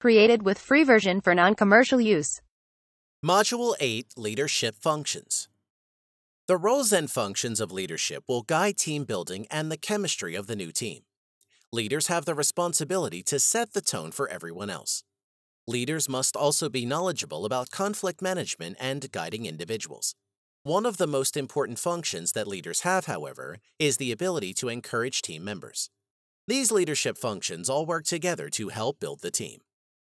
Created with free version for non-commercial use. Module 8 Leadership Functions. The roles and functions of leadership will guide team building and the chemistry of the new team. Leaders have the responsibility to set the tone for everyone else. Leaders must also be knowledgeable about conflict management and guiding individuals. One of the most important functions that leaders have, however, is the ability to encourage team members. These leadership functions all work together to help build the team.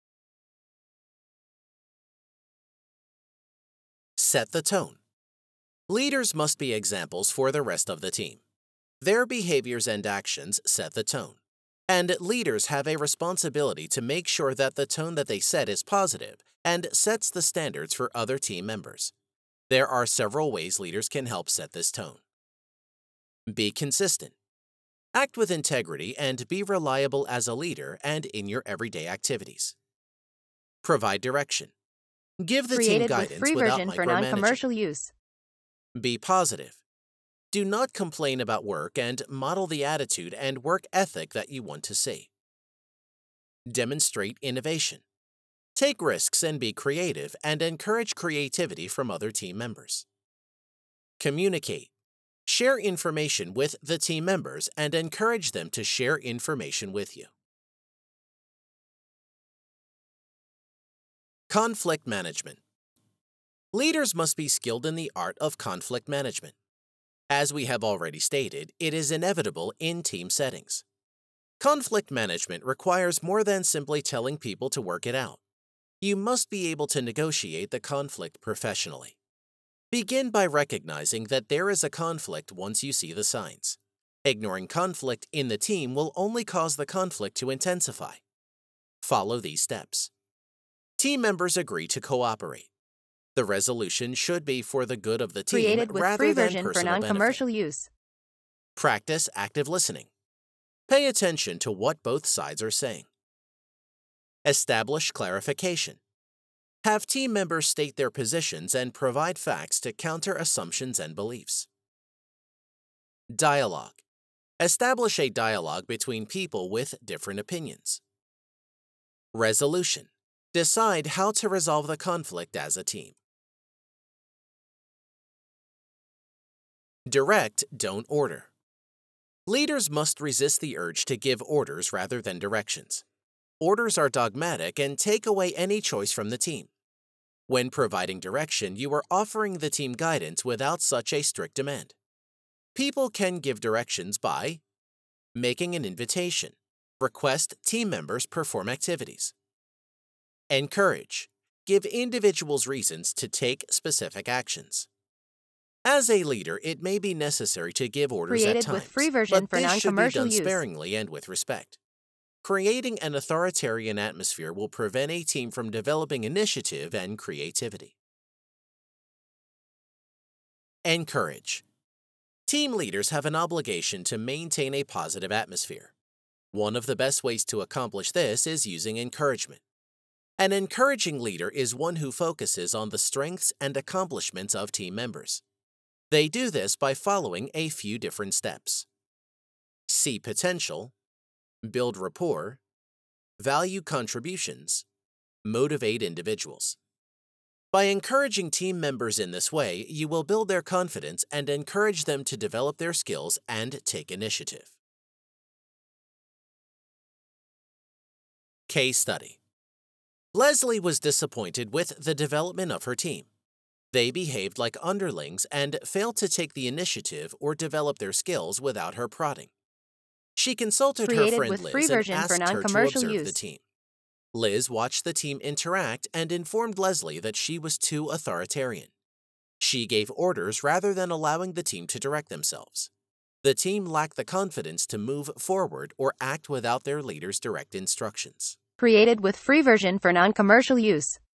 Set the tone. Leaders must be examples for the rest of the team. Their behaviors and actions set the tone, and leaders have a responsibility to make sure that the tone that they set is positive and sets the standards for other team members. There are several ways leaders can help set this tone. Be consistent. Act with integrity and be reliable as a leader and in your everyday activities. Provide direction. Give the team Created with guidance free without version for micromanaging. non-commercial use. Be positive. Do not complain about work and model the attitude and work ethic that you want to see. Demonstrate innovation. Take risks and be creative and encourage creativity from other team members. Communicate. Share information with the team members and encourage them to share information with you. Conflict management. Leaders must be skilled in the art of conflict management. As we have already stated, it is inevitable in team settings. Conflict management requires more than simply telling people to work it out. You must be able to negotiate the conflict professionally. Begin by recognizing that there is a conflict once you see the signs. Ignoring conflict in the team will only cause the conflict to intensify. Follow these steps. Team members agree to cooperate. The resolution should be for the good of the team Created with rather free than version for personal benefit. non-commercial use. Practice active listening. Pay attention to what both sides are saying. Establish clarification. Have team members state their positions and provide facts to counter assumptions and beliefs. Dialogue. Establish a dialogue between people with different opinions. Resolution. Decide how to resolve the conflict as a team. Direct, don't order. Leaders must resist the urge to give orders rather than directions. Orders are dogmatic and take away any choice from the team. When providing direction, you are offering the team guidance without such a strict demand. People can give directions by making an invitation. Request team members perform activities. Encourage. Give individuals reasons to take specific actions. As a leader, it may be necessary to give orders Created at times, with free version but for this should be non-commercial done use. sparingly and with respect. Creating an authoritarian atmosphere will prevent a team from developing initiative and creativity. Encourage. Team leaders have an obligation to maintain a positive atmosphere. One of the best ways to accomplish this is using encouragement. An encouraging leader is one who focuses on the strengths and accomplishments of team members. They do this by following a few different steps. See potential, build rapport, value contributions, motivate individuals. By encouraging team members in this way, you will build their confidence and encourage them to develop their skills and take initiative. Case study. Leslie was disappointed with the development of her team. They behaved like underlings and failed to take the initiative or develop their skills without her prodding. She consulted her Created friend with Liz free and version asked for her to non-commercial observe the use. team. Liz watched the team interact and informed Leslie that she was too authoritarian. She gave orders rather than allowing the team to direct themselves. The team lacked the confidence to move forward or act without their leader's direct instructions. Created with free version for non-commercial use.